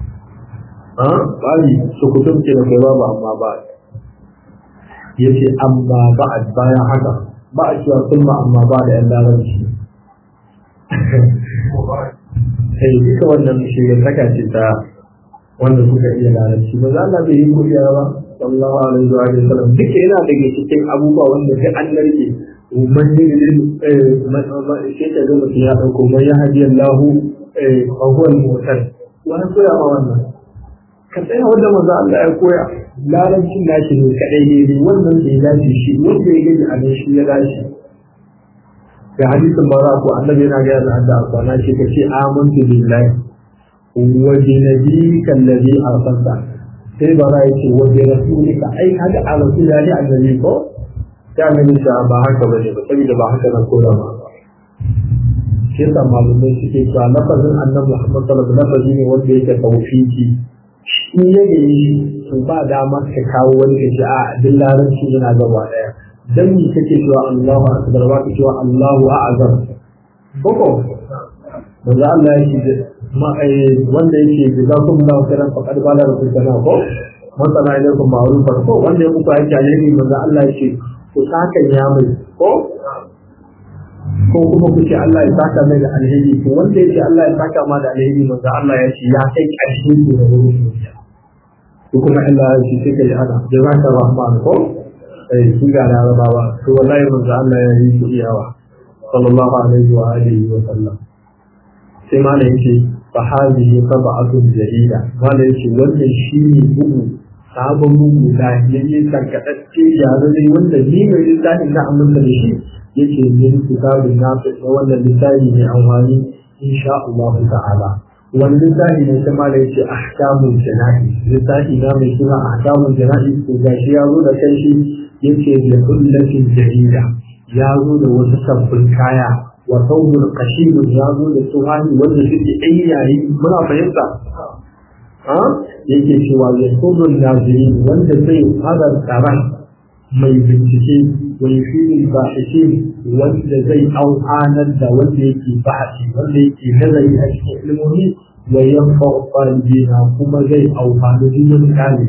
bali su kutum ce da babu amma ba yace amma ba'ad bayan haka ba a cewa sunna amma ba da yan larabci sai duka wannan shirin saka ce ta wanda suka iya larabci ba za Allah bai yi kuriya ba sallallahu alaihi wa sallam duk yana daga cikin abubuwa wanda sai an narke man yi shi ta gama ya dauko man ya hadi Allah fa huwa al-mu'tad wani koya ma wannan ka tsaya wanda manzo Allah ya koya larabcin nashi ne kadai ne wannan da ya dace shi wanda ya gaji a shi ya dace ga hadisin bara ko annabi yana ga Allah kwana ce kace amantu billahi wa bi nabiyyika alladhi arsalta sai ba za a ce waje rasulika ai kaga a rasula ne annabi ko ya annabi ta ba haka bane ba saboda ba haka nan ko da ba shi yasa malumai suke cewa lafazin annabi Muhammad sallallahu alaihi wasallam ne wanda yake tawfiki shi ne to ba dama ka kawo wani ka ce a dillaran shi yana gaba daya dan ni kake cewa Allahu akbar ba ka cewa Allahu a'zam koko manzo Allah yake ma wanda yake da kun da kiran faqad bala rasulana ko masana ilaikum ma'ruf ko wanda ya muku aiki alheri manzo Allah yake ku saka ya mai ko kuma ku ce Allah ya saka mai da alheri ko wanda yake Allah ya saka ma da alheri manzo Allah ya ce ya kai karshe da wurin ko kuma Allah ya ce kai ana jazaka rahman ko sun ga larabawa to wallahi manzo Allah ya yi su iyawa sallallahu alaihi wa alihi wa sallam sai ma ne yake fa hadhihi tab'atun jadida ma ne yake wannan shine bugu sabon bugu da yake kankadacce ya zai wanda ni mai littafin na amince da shi yake yin kitabun nafi da wannan littafi ne amfani insha Allah ta'ala wannan littafi ne sai ma ne yake ahkamul jana'i littafi na mai suna ahkamul jana'i ko gashi ya zo da kai shi yake da kullatin jadida ya zo da wasu sabbin kaya wa saubul qashim ya zo da tuhani wanda suke ayyayi muna fahimta yake cewa ya saubul naziri wanda zai fadar tsaron mai bincike wa yufidul bahishin wanda zai auhanar da wanda yake bahasi wanda yake nazari a cikin ilmomi wa yanfa'u qalbina kuma zai auhanu dinin kali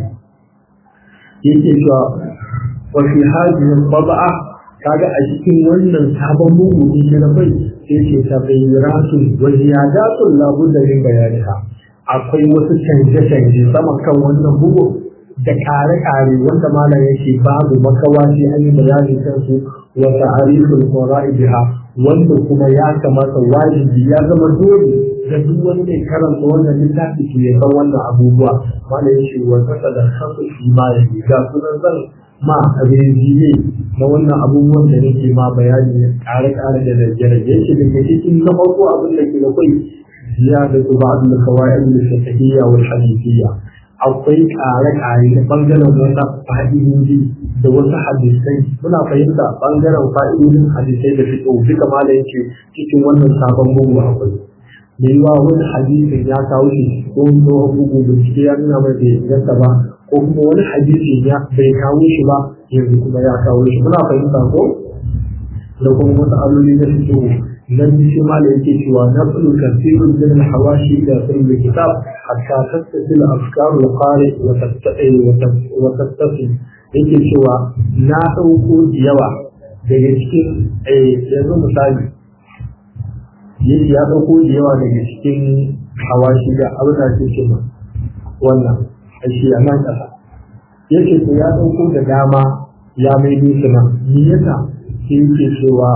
yake cewa wa fi hadhihi al-tab'a kaga a cikin wannan sabon bugu ne na bai sai ce tabayyuratun wa ziyadatun la budda min bayaniha akwai wasu canje-canje sama kan wannan bugu da kare-kare wanda malam yake babu makawa sai an yi bayani kan su wa ta'ariful qara'i biha wanda kuma ya kamata wajibi ya zama dole da duk wani mai karanta wannan littafi ke ya san wannan abubuwa malam yake wa da hasu shi ma yake ga sunan zan ma rejiye na wannan abubuwan da nake ma bayani kare-kare da rage-rage yake da cikin na farko abin da ke da kai ziyadatu ba'd al-qawaid al-fiqhiyya wal hadithiyya akwai kare-kare da bangaren wata fa'idoji da wasu hadisai muna fahimta bangaren fa'idodin hadisai da fiqh duka ma da yake cikin wannan sabon bugu akwai da yawa wani hadisin ya kawo shi ko tsohon bugu bincike ya nuna mai bai inganta ba ko kuma wani hadisi ya bai kawo shi ba yanzu kuma ya kawo shi muna fahimta ko da kuma wasu aloli na fito nan shi ma da yake cewa na tsulu kasirun min al-hawashi da sirri kitab hatta tattasil afkar al-qari wa tattasil yake cewa na dauko yawa daga cikin yanzu misali yake ya dauko yawa daga cikin hawashi da abin da ke cewa wannan shi a nan ƙasa yake to ya ɗauko da dama ya mai nufi nan ni yasa sai yake cewa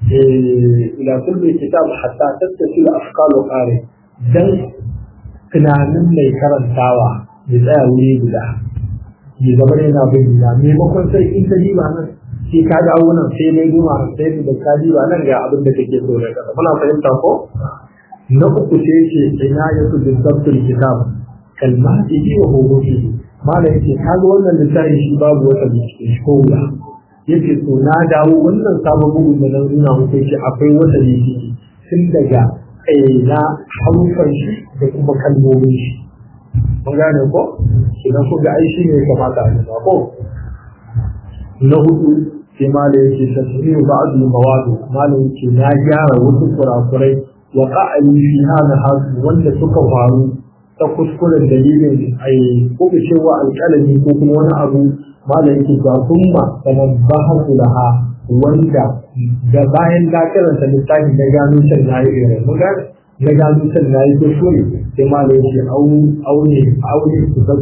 ila kulli kitab hatta tattasil afqal qari dan tunanin mai karantawa ya tsaya wuri guda ya zama yana bin gida maimakon sai in ta ji ba nan sai ka ga wannan sai dai guma sai da ka ji ba nan ga abin da kake so da kasa muna fahimta ko na uku sai ce ina yasu bisabtul kitab kalmati wa hurufi mala yake kaga wannan littafi shi babu wata bincike ko wuya yake so na dawo wannan sabon bugun da na nuna muku yake akwai wata bincike tun daga na harufan shi da kuma kalmomin shi mun gane ko idan ku ga ai shi ne kamata a nuna ko na hudu sai mala yake tasmiyu ba'd al-mawadu mala yake na gyara wasu kurakurai wa qa'ali fi hada wanda suka faru ta kuskuren dalilin ko da cewa alƙalami ko kuma wani abu malam yake ga kuma sanan bahasu laha wanda da bayan da karanta littafin da gano can na yi irin mun ga na gano can na yi kuskure sai malam yake aune su ba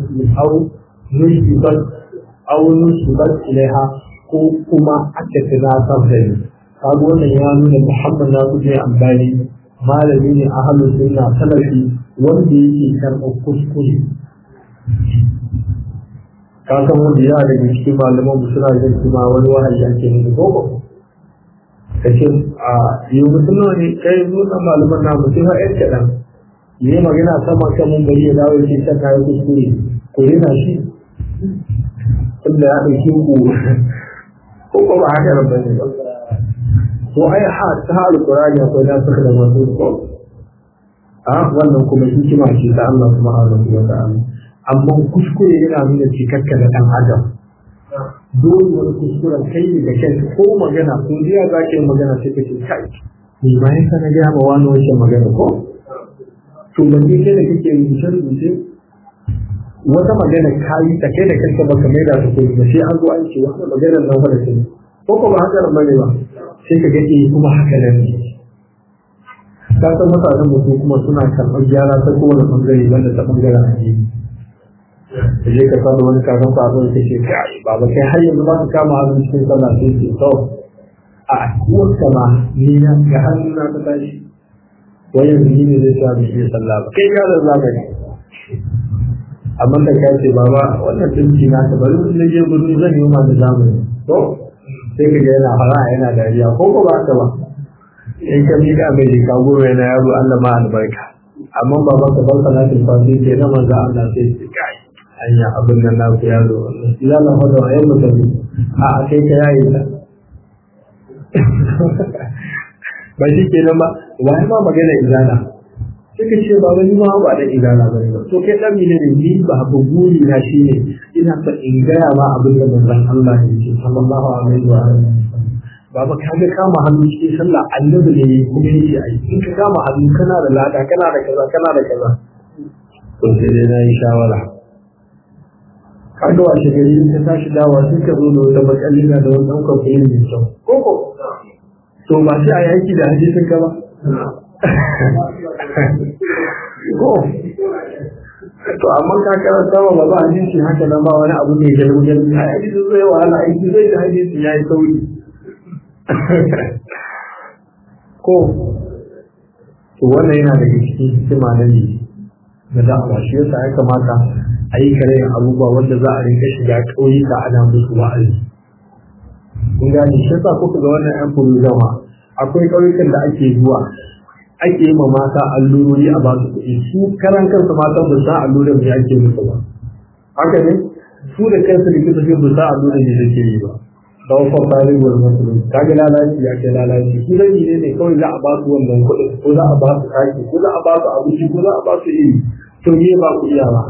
su ba ilaiha ko kuma aka tunatar da ni kaga wannan ya nuna Muhammad na su ne ambani malami ne a halin sunna salafi wanda yake karɓar kuskure ka san wanda ya daga cikin malaman suna yin kuma wani wahayi ake nuna gobe ka ce a yi mutum ne kai zuwa malaman na mutum ha yan kaɗan yi magana sama kan mun bari ya dawo shi ta kayan kuskure ko yana shi tunda ya ɗauki ku ko ba haka rabba ne ba to ai ta alƙur'ani akwai na saka da wasu ko wannan kuma hikima ce ta Allah subhanahu wa ta'ala amma kuskure yana nuna cikakka da ɗan adam dole wani kuskuren kai ne da kanka ko magana ko jiya za ka yi magana sai ka ce kai ni bayan ka na gaya ma wani wancan magana ko to ban kai da kake rubuce wata magana ka yi ta kai da kanka ba ka maida ta kuma sai an zo an ce wata maganar nan wanda ce ko ba haka nan bane ba sai ka ga kuma haka nan ne ka san mutanen mutum kuma suna karɓar gyara ta kowane bangare wanda ta bangaren addini da je ka samu wani kakan ku abin da ke kai baba kai har yanzu ba ka kama hannun cikin sallah sai ce to a kuwar kama ni na ga hannun na ta tashi wai yanzu ni ne zai sa mu iya sallah ba kai ga da zamani amma da ka ce baba wannan dinki na ta bari mun je gudu zan yi ma da zamani to sai ka ga yana fara yana dariya ko ba ka ba in ka mi da mai ka goro yana yaro Allah ma albarka amma baba ka bar salatin fasi ke na manzo Allah sai ce kai hanya abin nan na ku yaro ya na hada wa yamma ta a kai ka yayi ta ba shi ke nan ba wai ma magana izana sai ka ce ba wani ma ba da izana ba ne to kai dan mine ne ni ba abu guri na shine ina ta in gaya ma abin da manzon Allah ya ce sallallahu alaihi wa alihi baba ka ga kama hannu cikin sallah annabi ne kuma yake ai in ka kama hannu kana da lada kana da kaza kana da kaza to sai dai na yi shawara kaga washe gari ta tashi dawa sai ka zo da wata bakallina da wani ɗaukar kuɗi mai kyau koko to ba sai a yaki da hadisin ka ba ko to amma ka karanta wa ba hadisi haka nan ba wani abu ne gari wajen a hadisi zai wahala aiki zai da hadisi ya yi sauri ko to wannan yana daga cikin hikima na ne da da'awa shi yasa ya kamata a yi kare abubuwa wanda za a rinka shiga ƙauyuka ana musu wa'azi kun gane shi yasa kuka ga wannan yan furu zama akwai ƙauyukan da ake zuwa ake yi ma mata allurori a basu kuɗi su karan kansu matan ba sa alluran da ake musu ba haka ne su da kansu da kisa ba sa alluran da take yi ba da wasan tsarin wani musulun ta ga lalaci ya ke lalaci su zai ne kawai za a ba su wannan kuɗin ko za a ba su kaki ko za a ba su abinci ko za a ba su iri to me ba ku iya ba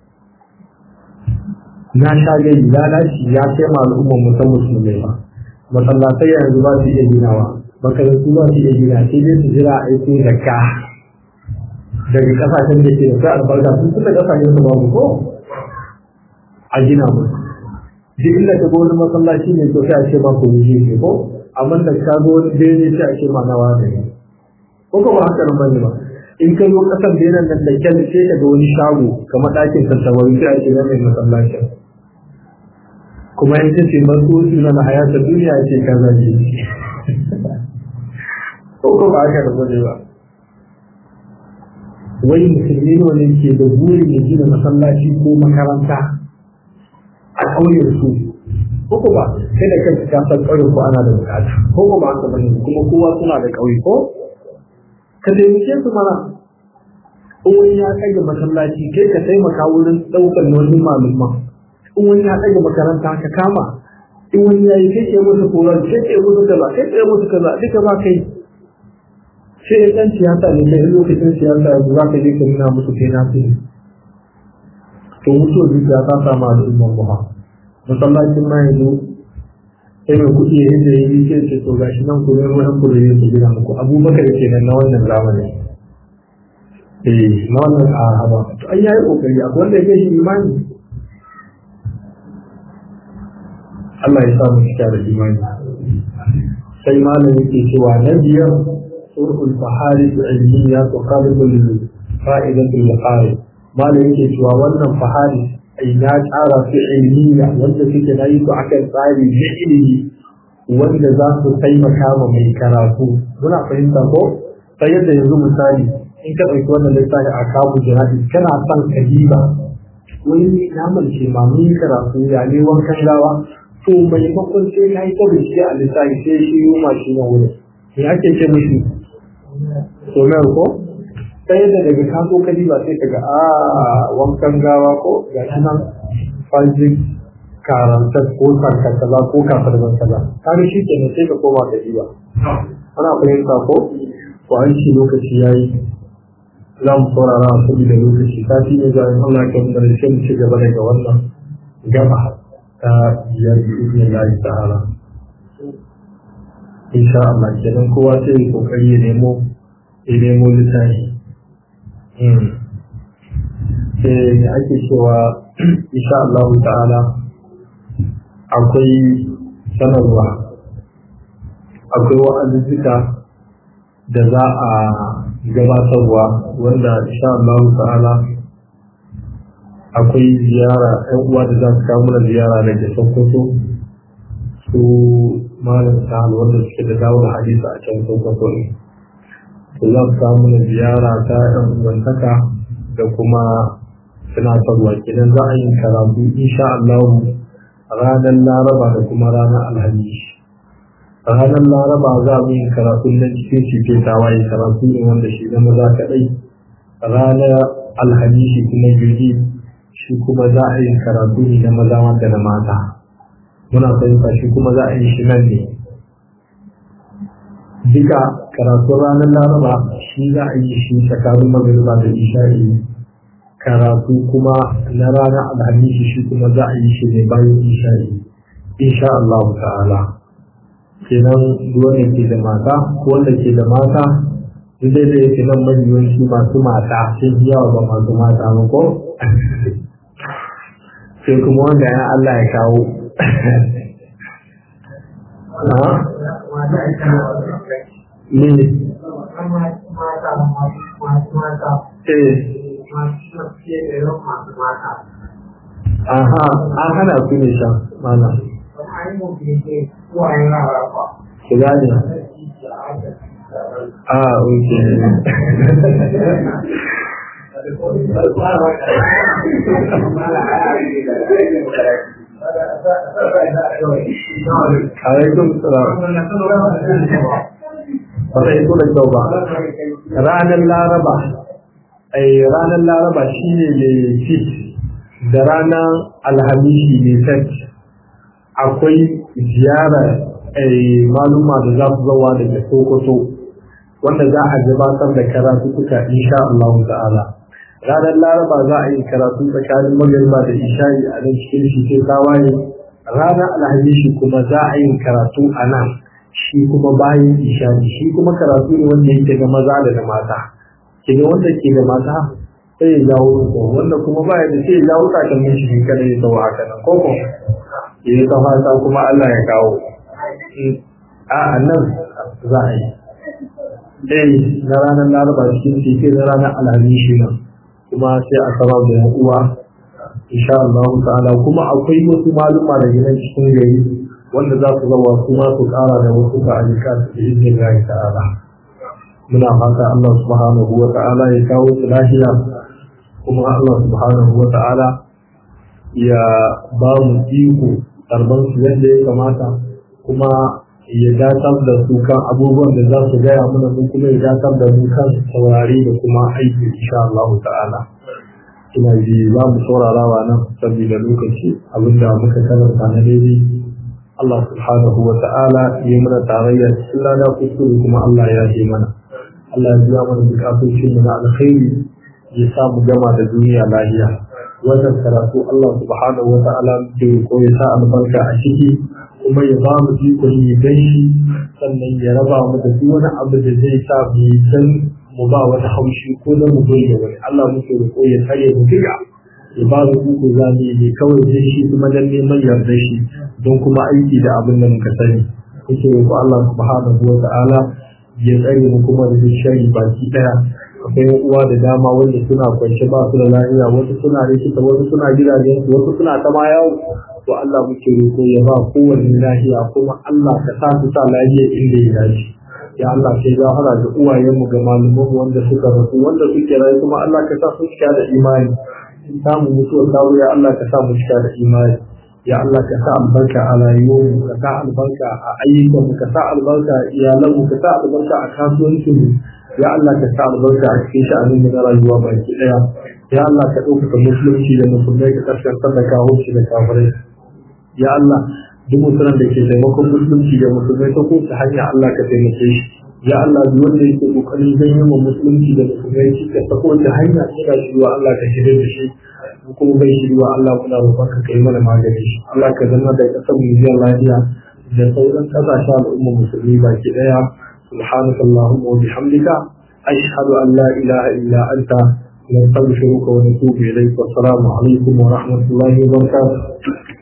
na sha gani lalaci ya kai ma al'ummar musan musulmai ba masallatai yanzu ba su iya ginawa makarantu ba su iya gina sai dai su jira aiko zakka daga kasashen da ke da sai albarka sun tunda kasashen su babu ko a gina musu duk inda ka ga wani masallaci ne to sai a ce ma ko yi ne ko amma da ka ga wani bene sai a ce ma nawa ne ko ba haka nan bane ba in ka zo kasar benin nan da kyan sai ka ga wani shago kamar ɗakin tattabaru sai a ce na mai masallacin kuma in ce ban so su na hayata duniya ce ka zaje ko ba haka da bane ba wai musulmi ne wanda ke da burin ya gina masallaci ko makaranta a ƙauyen su ko ba sai da kanka ka san ƙauyen ko ana da bukata ko ba haka bane kuma kowa suna da ƙauye ko ka taimake su mana in wani ya kai masallaci kai ka taimaka wurin ɗaukar wani malumma in wani ya ɗaga makaranta ka kama in wani ya yi kai ke musu koran kai ke musu kaza kai ke musu kaza duka ba kai sai ya ɗan siyasa ne kai lokacin siyasa yanzu za ka je ka nuna musu kai na su to mutuwar zuciya ta samu al'ummar muha masallacin ma yanzu sai mai kuɗi ya hinda ya yi ce to gashi nan ku zai wani kuɗi ya ku gina muku abubakar kenan na wannan zamanin na wannan a haba to an yayi kokari akwai wanda ya kai shi imani Allah ya samu cika da imani sai malam yake cewa na biyar surul fahari da ilmiya to qalibul fa'idatul bukhari malam yake cewa wannan fahari ai na tsara fi ilmiya wanda suke da yi su akan tsari na ilimi wanda za su taimaka ma mai karatu muna fahimta ko ta yadda yanzu misali in ka ɗauki wannan littafi a kawo jira'i kana son kadiba wani naman ce ma mun karatu ya ne wankan gawa to maimakon sai ka yi ta bincike a littafi sai shi yi ma shi na wurin me ake ce mishi sonar ko sai da daga kaso kadi ba sai kaga wankan gawa ko ga nan fajin karantar ko sarkata ko kafar ban kaza kaga shi kenan sai ka koma ka diba ana fahimta ko an ci lokaci yayi za mu saurara su da lokaci sati ne ga Allah kan da shi mu ci gaba daga wannan gaba ta biyar bi idnillahi ta'ala insha Allah kenan kowa sai kokari ya nemo littafi sai ake cewa insha Allah ta'ala akwai sanarwa akwai wa'azuzzuka da za a gabatarwa wanda insha Allah ta'ala akwai ziyara ɗan uwa da za su kawo mana ziyara daga Sokoto su malam sahal wanda suke da dawo da hadisi a can Sokoto ne to za su kawo mana ziyara ta ɗan uwantaka da kuma tunatarwa kenan za a yi karatu insha Allah ranar Laraba da kuma ranar Alhamis. Ranar Laraba za mu yi karatu na cikin cike tawaye karatu ne wanda shi na maza kaɗai. Ranar Alhamis kuma juji shi kuma za a yi karatu ne na maza wanda na mata. Muna fahimta shi kuma za a yi shi nan ne. Duka karatun ranar Laraba shi za a yi shi tsakanin magariba da isha'i. Karatu kuma na ranar Alhamis shi kuma za a yi shi ne bayan isha'i. Insha Allah ta'ala. Kenan wanda ke da mata ko wanda ke da mata duk da yake nan majiyoyi masu mata sun fi yawa ba masu mata ba ko sai kuma wanda ya Allah ya kawo ne aha an hana su ne shan mana ku gane alaikum salam ba zai so da kyau ba ranar laraba shi ne mai fit da ranar alhamishi mai tek akwai ziyara maluma da za su zawa daga Sokoto wanda za a gabatar da karatu suka insha Allah ta'ala ranar Laraba za a yi karatu tsakanin magariba da isha'i a nan cikin shi sai tawaye ranar Alhamis kuma za a yi karatu a nan shi kuma bayan isha'i shi kuma karatu ne wanda yake ga maza da na mata kenan wanda ke da mata sai ya jawo wanda kuma baya da sai ya jawo takalmin shi kada ya tsawo haka nan ko ya ta fata kuma Allah ya kawo a nan za a yi dai na ranar Laraba cikin teke na ranar Alhamis nan kuma sai a sama da yan uwa insha Allah ta'ala kuma akwai wasu maluma da gidan cikin gari wanda za su zama su ma su kara da wasu ta'alika da izinin Allah ta'ala muna fata Allah subhanahu wa ta'ala ya kawo su lafiya kuma Allah subhanahu wa ta'ala ya ba mu iko karban su yadda ya kamata kuma ya datar da su kan abubuwan da za su gaya mana mu kuma ya datar da mu kan saurari da kuma aiki insha Allah ta'ala ina ji za mu saurara wa nan saboda lokaci abinda muka karanta na daidai Allah subhanahu wa ta'ala ya mana tarayya cikin lada kuskure kuma Allah ya yi mana Allah ya biya mana bukatocin mu na alkhairi ya sa mu gama da duniya lafiya wannan karatu Allah subhanahu wa ta'ala ke ko ya sa albarka a ciki kuma ya ba mu ikon yi gani sannan ya raba mu da duk wani abu da zai sa mu yi dan mu ba wani haushi ko da mu goyi wani Allah muke roƙo ya kare mu duka ya ba mu iko zami ne kawai zai shi kuma dan neman yarda shi don kuma aiki da abin da muka sani kuke roƙo Allah subhanahu wa ta'ala ya tsare mu kuma da shari baki daya akwai uwa da dama wanda suna kwance ba su da lafiya wasu suna rikita wasu suna gidajen wasu suna ta ma yawo to Allah muke roƙo ya ba kowanne lafiya kuma Allah ka sa su sa lafiya inda ya dace ya Allah sai ya fara da uwayen mu ga malaman wanda suka rasu wanda suke rayu kuma Allah ka sa su cika da imani samu mutuwar dawo ya Allah ka sa mu cika da imani ya Allah ka sa albarka a rayuwarmu ka sa albarka a ayyukanmu ka sa albarka a iyalanmu ka sa albarka a kasuwancinmu ya Allah ka sa albarka a cikin sha'anin mu na rayuwa baki daya ya Allah ka ɗaukaka musulunci da musulmai ka kaskantar da kawunci da kafirai ya Allah duk mutumin da ke taimakon musulunci da musulmai ta kowace hanya Allah ka taimake shi ya Allah duk wanda yake kokarin janyo wa musulunci da musulmai shi ka ta kowace hanya ina shirwa Allah ka shirye da shi kuma bai shirwa Allah muna roƙon ka kai mana magani shi Allah ka zama da kasar mu zuwa lafiya da sauran kasashen al'umma musulmi baki daya subhanakallahumma wa bihamdika ashhadu an la ilaha illa anta نستغفرك ونتوب إليك والسلام عليكم ورحمة الله وبركاته